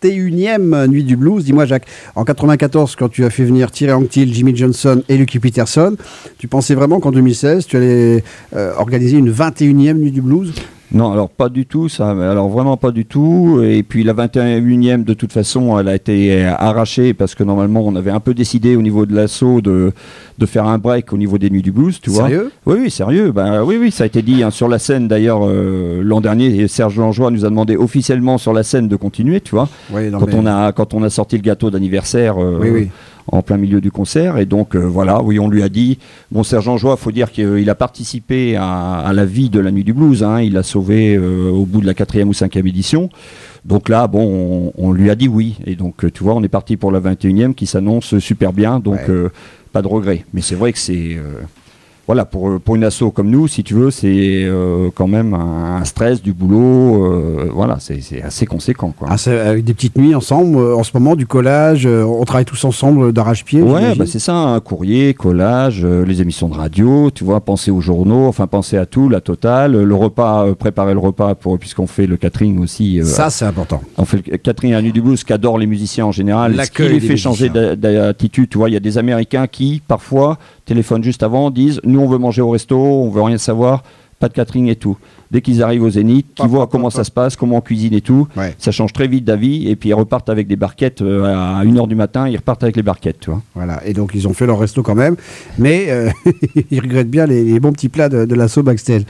21e Nuit du Blues. Dis-moi Jacques, en 94, quand tu as fait venir Thierry Anctil, Jimmy Johnson et Lucky Peterson, tu pensais vraiment qu'en 2016, tu allais organiser une 21e Nuit du Blues ? Non, alors pas du tout, ça. Alors vraiment pas du tout. Et puis la 21e, de toute façon, elle a été arrachée parce que normalement, on avait un peu décidé au niveau de l'assaut de faire un break au niveau des Nuits du Blues, tu vois. Sérieux ? Oui, sérieux. Oui, ça a été dit sur la scène d'ailleurs l'an dernier. Serge Langeois nous a demandé officiellement sur la scène de continuer, tu vois. Oui, non, quand on a sorti le gâteau d'anniversaire. Oui. En plein milieu du concert, et donc on lui a dit, bon, Serge Langeois, faut dire qu'il a participé à la vie de la Nuit du Blues, hein, il l'a sauvé au bout de la 4e ou 5e édition, donc là, bon, on lui a dit oui, et donc tu vois, on est parti pour la 21e qui s'annonce super bien, donc pas de regret, mais c'est vrai que c'est... Voilà, pour une asso comme nous, si tu veux, c'est quand même un stress du boulot. Voilà, c'est assez conséquent, quoi. Ah, c'est avec des petites nuits ensemble, en ce moment, du collage, on travaille tous ensemble d'arrache-pied. Ouais, c'est ça, un courrier, collage, les émissions de radio, tu vois, penser aux journaux, enfin penser à tout, la totale, le repas, préparer le repas puisqu'on fait le catering aussi. Ça, c'est important. On fait le catering à la Nuit du Blues, qu'adorent les musiciens en général. L'accueil ce qui les des fait changer d'attitude, tu vois, il y a des Américains qui, parfois, téléphonent juste avant, disent nous on veut manger au resto, on veut rien savoir, pas de catering et tout. Dès qu'ils arrivent au Zénith, qu'ils voient comment ça se passe, comment on cuisine et tout, ça change très vite d'avis, et puis ils repartent avec des barquettes à 1h du matin, ils repartent avec les barquettes, tu vois. Voilà, et donc ils ont fait leur resto quand même, mais ils regrettent bien les bons petits plats de l'assaut Backstage.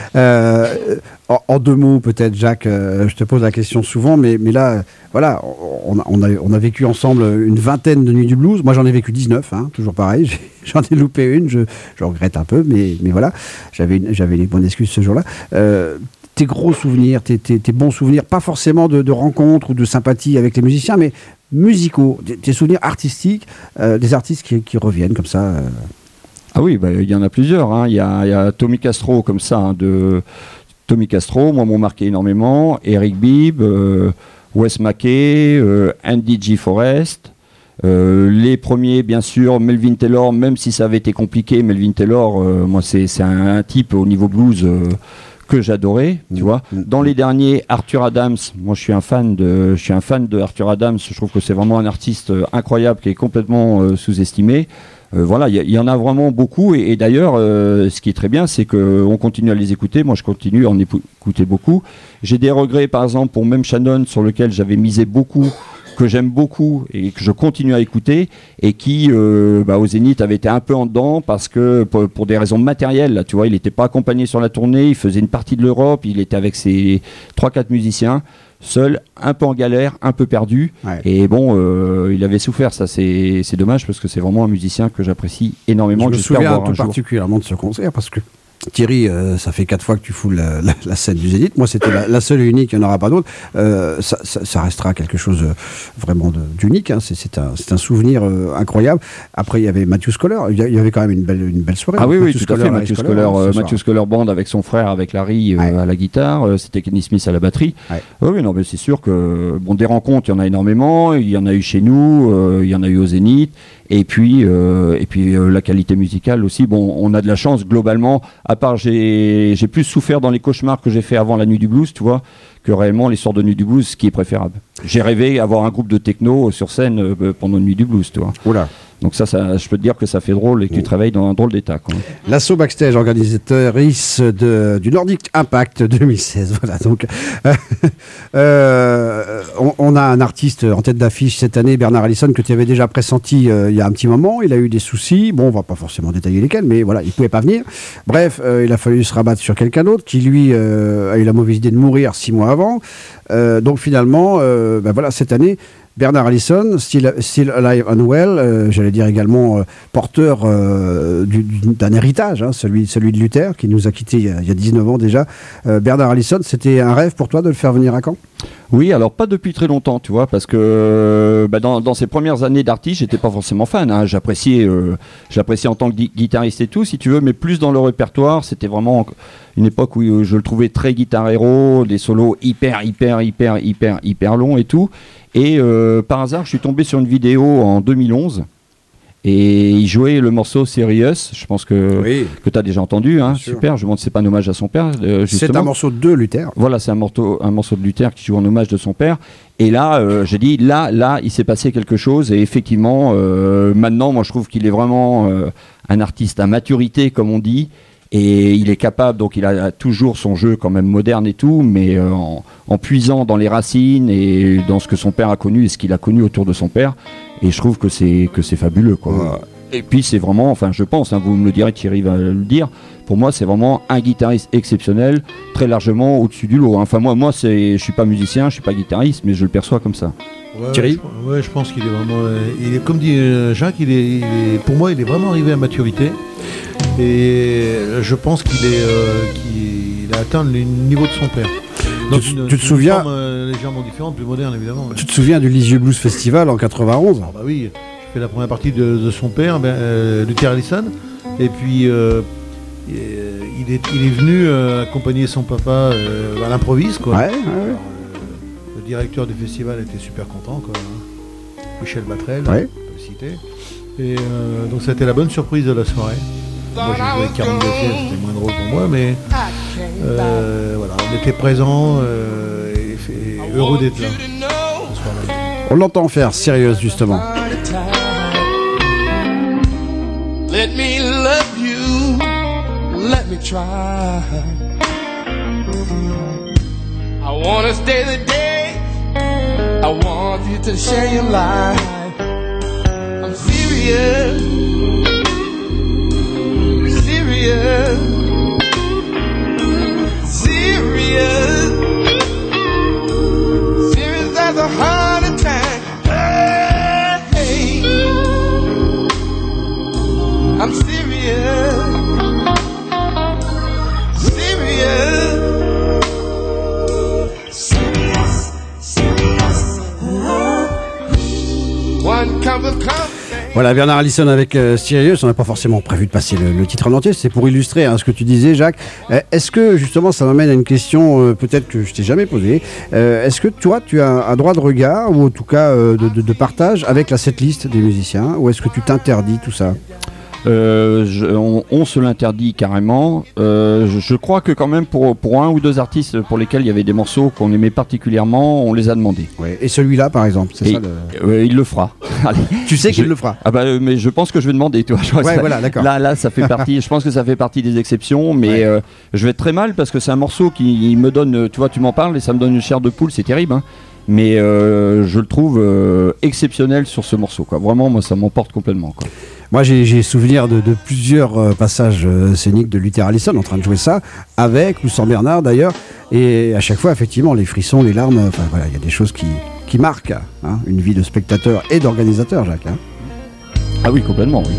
En 2 mots peut-être, Jacques, je te pose la question souvent, mais là, voilà, on a vécu ensemble une 20aine de Nuits du Blues. Moi j'en ai vécu 19, hein, toujours pareil, j'en ai loupé une, je regrette un peu, mais voilà, j'avais les bonnes excuses ce jour-là. Tes gros souvenirs, tes bons souvenirs, pas forcément de rencontres ou de sympathie avec les musiciens, mais musicaux, tes souvenirs artistiques, des artistes qui reviennent comme ça. Ah oui, il y en a plusieurs, hein. Il y a Tommy Castro comme ça, hein, Tommy Castro, moi m'ont marqué énormément, Eric Bibb, Wes Mackey, Andy G. Forrest, les premiers bien sûr, Melvin Taylor, même si ça avait été compliqué, Melvin Taylor, moi c'est un type au niveau blues que j'adorais, tu vois. Dans les derniers, Arthur Adams, moi je suis un fan de Arthur Adams, je trouve que c'est vraiment un artiste incroyable qui est complètement sous-estimé. Voilà, il y en a vraiment beaucoup, et d'ailleurs, ce qui est très bien, c'est qu'on continue à les écouter. Moi, je continue à en écouter beaucoup. J'ai des regrets, par exemple, pour même Shannon, sur lequel j'avais misé beaucoup, que j'aime beaucoup et que je continue à écouter, et qui, au Zénith, avait été un peu en dedans parce que, pour des raisons matérielles, là, tu vois, il n'était pas accompagné sur la tournée, il faisait une partie de l'Europe, il était avec ses 3-4 musiciens. Seul, un peu en galère, un peu perdu, et bon, il avait souffert, ça c'est dommage parce que c'est vraiment un musicien que j'apprécie énormément. Je me souviens tout particulièrement de ce concert parce que Thierry, ça fait 4 fois que tu fous la scène du Zénith. Moi, c'était la seule et unique, il n'y en aura pas d'autre. Ça restera quelque chose vraiment d'unique. Hein. C'est un souvenir incroyable. Après, il y avait Matthew Scholler. Il y avait quand même une belle soirée. Ah oui, tout à fait. Matthew Scholler Band avec son frère, avec Larry à la guitare. C'était Kenny Smith à la batterie. Oui, non, mais c'est sûr que des rencontres, il y en a énormément. Il y en a eu chez nous, il y en a eu au Zénith. Et puis la qualité musicale aussi. Bon, on a de la chance globalement. À part, j'ai plus souffert dans les cauchemars que j'ai fait avant la Nuit du Blues, tu vois, que réellement les soirs de Nuit du Blues, ce qui est préférable. J'ai rêvé avoir un groupe de techno sur scène pendant Nuit du Blues, tu vois. Oula. Donc ça, je peux te dire que ça fait drôle et que tu travailles dans un drôle d'état, quoi. L'assaut Backstage, organisatrice du Nordic Impact 2016. Voilà, donc on a un artiste en tête d'affiche cette année, Bernard Allison, que tu avais déjà pressenti il y a un petit moment. Il a eu des soucis. Bon, on va pas forcément détailler lesquels, mais voilà, il pouvait pas venir. Bref, il a fallu se rabattre sur quelqu'un d'autre qui, lui, a eu la mauvaise idée de mourir 6 mois avant. Donc finalement, voilà, cette année, Bernard Allison, still alive and well, j'allais dire également porteur d'un héritage, hein, celui de Luther, qui nous a quittés il y a 19 ans déjà. Bernard Allison, c'était un rêve pour toi de le faire venir à Caen ? Oui, alors pas depuis très longtemps, tu vois, parce que dans ses premières années d'artiste, j'étais pas forcément fan, hein, j'appréciais en tant que guitariste et tout, si tu veux, mais plus dans le répertoire, c'était vraiment une époque où je le trouvais très guitar-héros, des solos hyper longs et tout, et par hasard, je suis tombé sur une vidéo en 2011, et il jouait le morceau Serious, je pense que tu as déjà entendu, hein, super, je me demande si c'est pas un hommage à son père. C'est un morceau de Luther. Voilà, c'est un morceau de Luther qui joue en hommage de son père. Et là, j'ai dit, là, il s'est passé quelque chose, et effectivement, maintenant, moi je trouve qu'il est vraiment un artiste à maturité, comme on dit, Et il est capable, donc il a toujours son jeu quand même moderne et tout, mais en puisant dans les racines et dans ce que son père a connu et ce qu'il a connu autour de son père. Et je trouve que c'est fabuleux, quoi. Et puis c'est vraiment, enfin je pense, vous me le direz, Thierry va le dire, pour moi c'est vraiment un guitariste exceptionnel, très largement au-dessus du lot. Enfin moi je suis pas musicien, je suis pas guitariste, mais je le perçois comme ça. Thierry ? Je pense qu'il est vraiment, il est, comme dit Jacques, pour moi il est vraiment arrivé à maturité. Et je pense qu'il a atteint le niveau de son père. Tu te souviens légèrement différente, plus moderne évidemment. Tu te souviens du Lisieux Blues Festival en 91 ? Bah oui, j'ai fait la première partie de son père, Luther Allison, et puis il est venu accompagner son papa à l'improviste, quoi. Ouais. Le directeur du festival était super content, quoi. Michel Batrel, on peut le citer. Et donc ça a été la bonne surprise de la soirée. Moi j'ai joué avec Carmen Gauthier, c'était moins drôle pour moi, mais voilà, on était présents et heureux d'être là ce soir-là. On l'entend faire Sirius justement. Let me love you, let me try. I wanna stay the day, I want you to share your life. I'm serious. Serious as a heart attack. Hey, I'm serious. One cup of coffee. Voilà, Bernard Allison avec Sirius. On n'a pas forcément prévu de passer le titre en entier, c'est pour illustrer ce que tu disais, Jacques. Est-ce que justement ça m'amène à une question peut-être que je t'ai jamais posée. Est-ce que toi tu as un droit de regard ou en tout cas de partage avec la setlist des musiciens, ou est-ce que tu t'interdis tout ça ? On se l'interdit carrément. Je crois que quand même pour un ou deux artistes pour lesquels il y avait des morceaux qu'on aimait particulièrement, on les a demandés. Ouais. Et celui-là par exemple, c'est ça il le fera. Allez. Tu sais qu'il le fera. Mais je pense que je vais demander, toi. Voilà, d'accord. Là, ça fait partie. Je pense que ça fait partie des exceptions, mais je vais être très mal parce que c'est un morceau qui me donne. Tu vois, tu m'en parles et ça me donne une chair de poule. C'est terrible, hein. Mais je le trouve exceptionnel sur ce morceau, quoi. Vraiment, moi, ça m'emporte complètement, quoi. Moi, j'ai souvenir de plusieurs passages scéniques de Luther Allison en train de jouer ça, avec ou sans Bernard d'ailleurs, et à chaque fois, effectivement, les frissons, les larmes, enfin voilà, il y a des choses qui marquent une vie de spectateur et d'organisateur, Jacques. Ah oui, complètement, oui.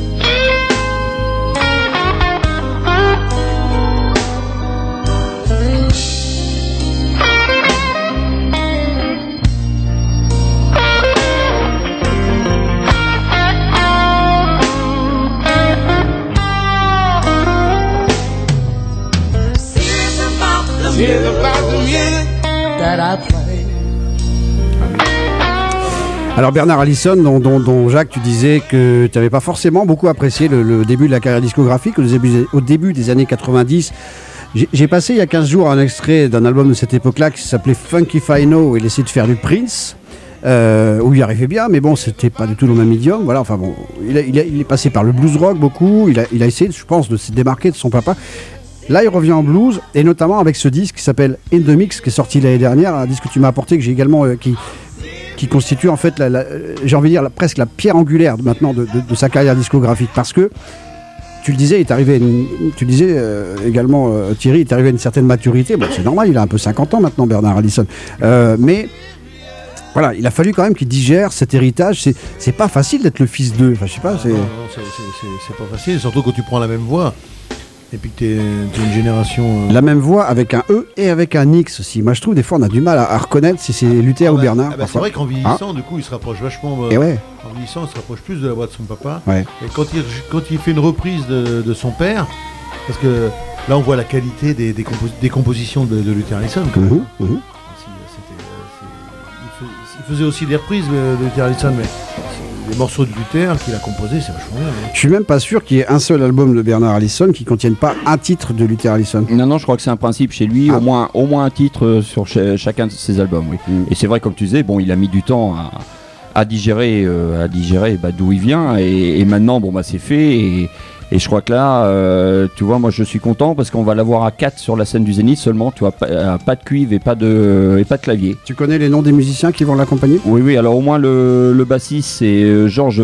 Alors Bernard Allison, dont Jacques, tu disais que tu n'avais pas forcément beaucoup apprécié le début de la carrière discographique, au début des années 90. J'ai passé il y a 15 jours un extrait d'un album de cette époque-là qui s'appelait Funky Fino, où il essayait de faire du Prince, où il arrivait bien, mais bon, c'était pas du tout le même idiome. Voilà, enfin bon, il est passé par le blues rock beaucoup, il a essayé, je pense, de se démarquer de son papa. Là, il revient en blues, et notamment avec ce disque qui s'appelle In The Mix, qui est sorti l'année dernière, un disque que tu m'as apporté, que j'ai également, qui constitue en fait, j'ai envie de dire, presque la pierre angulaire maintenant de sa carrière discographique, parce que, tu le disais, également, Thierry, il est arrivé à une certaine maturité. Bon, c'est normal, il a un peu 50 ans maintenant, Bernard Allison, mais voilà, il a fallu quand même qu'il digère cet héritage. C'est pas facile d'être le fils d'eux, enfin je sais pas, c'est pas facile, surtout quand tu prends la même voix. Et puis que t'es une génération... La même voix avec un E et avec un X aussi. Moi je trouve des fois on a du mal à reconnaître si c'est Luther ou Bernard. C'est vrai qu'en vieillissant, du coup, il se rapproche vachement... En vieillissant, il se rapproche plus de la voix de son papa. Ouais. Et quand il fait une reprise de son père, parce que là on voit la qualité des compositions de Luther Allison. Il faisait aussi des reprises de Luther Allison, mais... Les morceaux de Luther qu'il a composés, c'est vachement bien. Je suis même pas sûr qu'il y ait un seul album de Bernard Allison qui contienne pas un titre de Luther Allison. Non, je crois que c'est un principe chez lui, au moins un titre sur chacun de ses albums, oui. Et c'est vrai, comme tu disais, bon, il a mis du temps à digérer d'où il vient, et maintenant, bon, bah, c'est fait, Et je crois que là, tu vois, moi je suis content parce qu'on va l'avoir à 4 sur la scène du Zénith seulement, tu vois, pas de cuivre et pas de clavier. Tu connais les noms des musiciens qui vont l'accompagner ? Oui, alors au moins le bassiste c'est Georges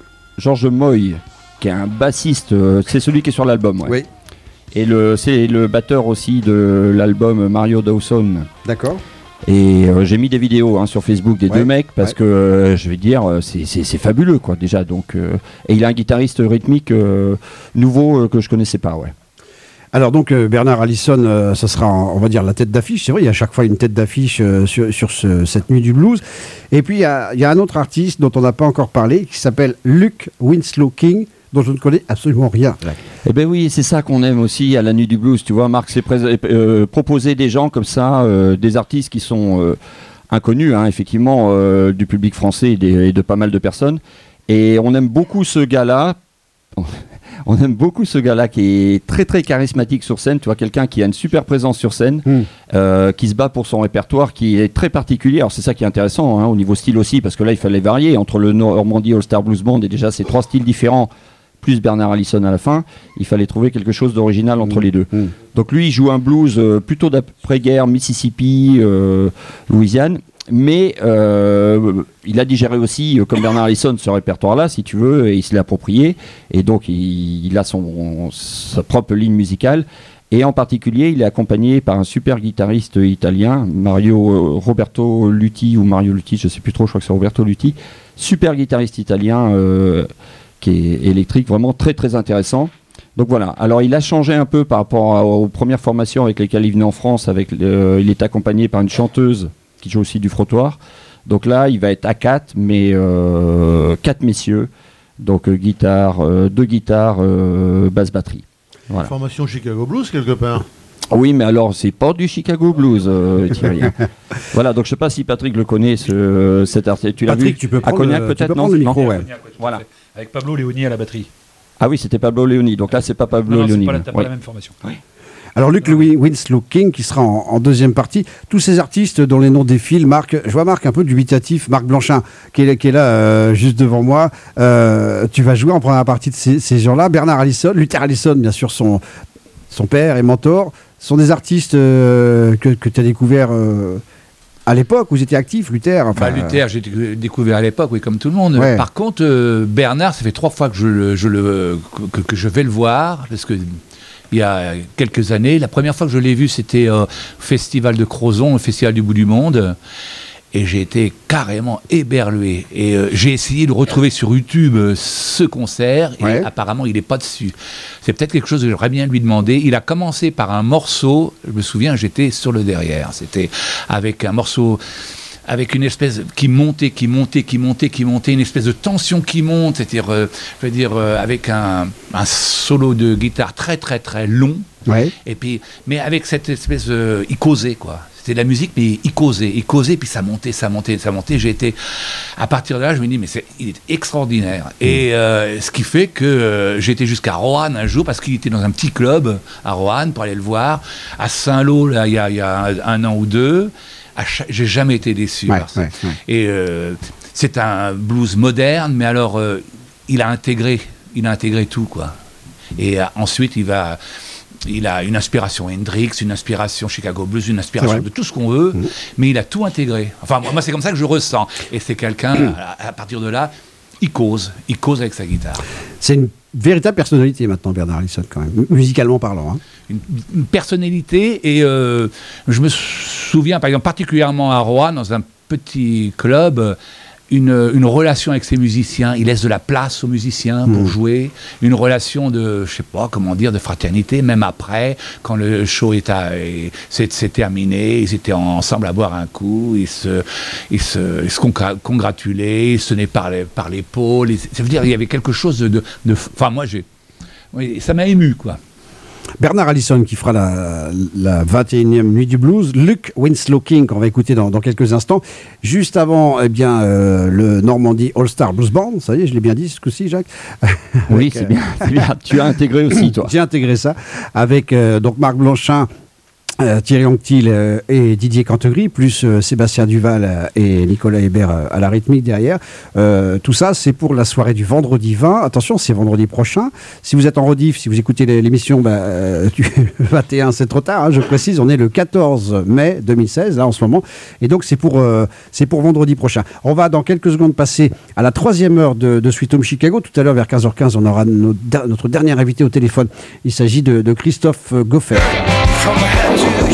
Moy, qui est un bassiste, c'est celui qui est sur l'album. Ouais. Oui. Et c'est le batteur aussi de l'album Mario Dawson. D'accord. Et j'ai mis des vidéos sur Facebook des deux mecs parce que je vais dire c'est fabuleux quoi déjà donc et il a un guitariste rythmique nouveau que je connaissais pas Alors donc Bernard Allison, ça sera on va dire la tête d'affiche. C'est vrai, il y a à chaque fois une tête d'affiche sur cette nuit du blues. Et puis il y a un autre artiste dont on n'a pas encore parlé qui s'appelle Luke Winslow King, dont je ne connais absolument rien. Eh ben oui, c'est ça qu'on aime aussi à la nuit du blues. Tu vois, Marc s'est proposé des gens comme ça, des artistes qui sont inconnus, effectivement, du public français et de pas mal de personnes. Et on aime beaucoup ce gars-là. On aime beaucoup ce gars-là qui est très très charismatique sur scène. Tu vois, quelqu'un qui a une super présence sur scène, qui se bat pour son répertoire, qui est très particulier. Alors c'est ça qui est intéressant au niveau style aussi, parce que là il fallait varier entre le Normandie All Star Blues Band et déjà ces 3 styles différents, plus Bernard Allison à la fin. Il fallait trouver quelque chose d'original entre les deux. Donc lui il joue un blues plutôt d'après-guerre, Mississippi, Louisiane. Mais il a digéré aussi, comme Bernard Allison, ce répertoire-là, si tu veux, et il se l'a approprié. Et donc, il a sa propre ligne musicale. Et en particulier, il est accompagné par un super guitariste italien, Roberto Luti, ou Mario Luti, je ne sais plus trop, je crois que c'est Roberto Luti. Super guitariste italien qui est électrique, vraiment très très intéressant. Donc voilà, alors il a changé un peu par rapport aux premières formations avec lesquelles il venait en France. Il est accompagné par une chanteuse qui joue aussi du frottoir. Donc là, il va être à 4, mais 4 messieurs. Donc guitare, 2 guitares, basse batterie. Voilà. Formation Chicago Blues quelque part. Oui, mais alors c'est pas du Chicago Blues, Thierry. Voilà, donc je sais pas si Patrick le connaît, cet artiste. Tu l'as vu tu peux prendre, à Cognac peut-être, non, le micro, Voilà. Avec Pablo Leoni à la batterie. Ah oui, c'était Pablo Leoni. Donc là, c'est pas Pablo Leoni. C'est pas la même formation. Oui. Alors Luke Winslow King qui sera en deuxième partie. Tous ces artistes dont les noms défilent, je vois Marc un peu dubitatif, Marc Blanchin qui est là juste devant moi. Tu vas jouer en première partie de ces gens-là. Bernard Allison, Luther Allison, bien sûr son père et mentor, sont des artistes que tu as découvert à l'époque où vous étiez actif, Luther. Luther, j'ai découvert à l'époque, oui, comme tout le monde. Ouais. Par contre, Bernard, ça fait 3 fois que je vais le voir, parce que il y a quelques années, la première fois que je l'ai vu, c'était au Festival de Crozon, le Festival du bout du monde. Et j'ai été carrément éberlué. Et j'ai essayé de retrouver sur YouTube ce concert. Et apparemment, il n'est pas dessus. C'est peut-être quelque chose que j'aimerais bien lui demander. Il a commencé par un morceau. Je me souviens, j'étais sur le derrière. C'était avec un morceau, avec une espèce qui montait, une espèce de tension qui monte. C'est-à-dire, je veux dire, avec un solo de guitare très, très, très long. Ouais. Et puis, mais avec cette espèce de... Il causait, quoi. C'était de la musique, mais il causait, puis ça montait. J'ai été, à partir de là, je me dis, mais il est extraordinaire. Et ce qui fait que j'ai été jusqu'à Roanne un jour, parce qu'il était dans un petit club à Roanne, pour aller le voir. À Saint-Lô, là, il y a 1 an ou 2. J'ai jamais été déçu. Et c'est un blues moderne, mais alors, il a intégré tout, quoi. Et ensuite, il a une inspiration Hendrix, une inspiration Chicago Blues, une inspiration de tout ce qu'on veut, mais il a tout intégré. Enfin, moi, c'est comme ça que je ressens. Et c'est quelqu'un, à partir de là, il cause avec sa guitare. C'est une véritable personnalité maintenant, Bernard Allison, quand même, musicalement parlant. Une personnalité, et je me souviens, par exemple, particulièrement à Roanne, dans un petit club, une relation avec ses musiciens, il laisse de la place aux musiciens pour jouer, une relation de, je sais pas comment dire, de fraternité, même après, quand le show s'est terminé, ils étaient ensemble à boire un coup, ils se congratulaient, ils se tenaient par l'épaule, ça veut dire il y avait quelque chose de enfin ça m'a ému, quoi. Bernard Allison qui fera la 21e nuit du blues, Luke Winslow King qu'on va écouter dans quelques instants. Juste avant, le Normandie All Star Blues Band, ça y est, je l'ai bien dit ce coup-ci, Jacques. Oui, c'est bien. Tu as intégré aussi, toi. J'ai intégré ça avec donc Marc Blanchin Thierry Anctil et Didier Cantegry, plus Sébastien Duval et Nicolas Hébert à la rythmique derrière. Tout ça, c'est pour la soirée du vendredi 20. Attention, c'est vendredi prochain. Si vous êtes en rediff, si vous écoutez l'émission, du 21, c'est trop tard. Hein, je précise, on est le 14 mai 2016, là, en ce moment. Et donc, c'est pour vendredi prochain. On va, dans quelques secondes, passer à la 3e heure de Sweet Home Chicago. Tout à l'heure, vers 15h15, on aura notre dernier invité au téléphone. Il s'agit de Christophe Goffert.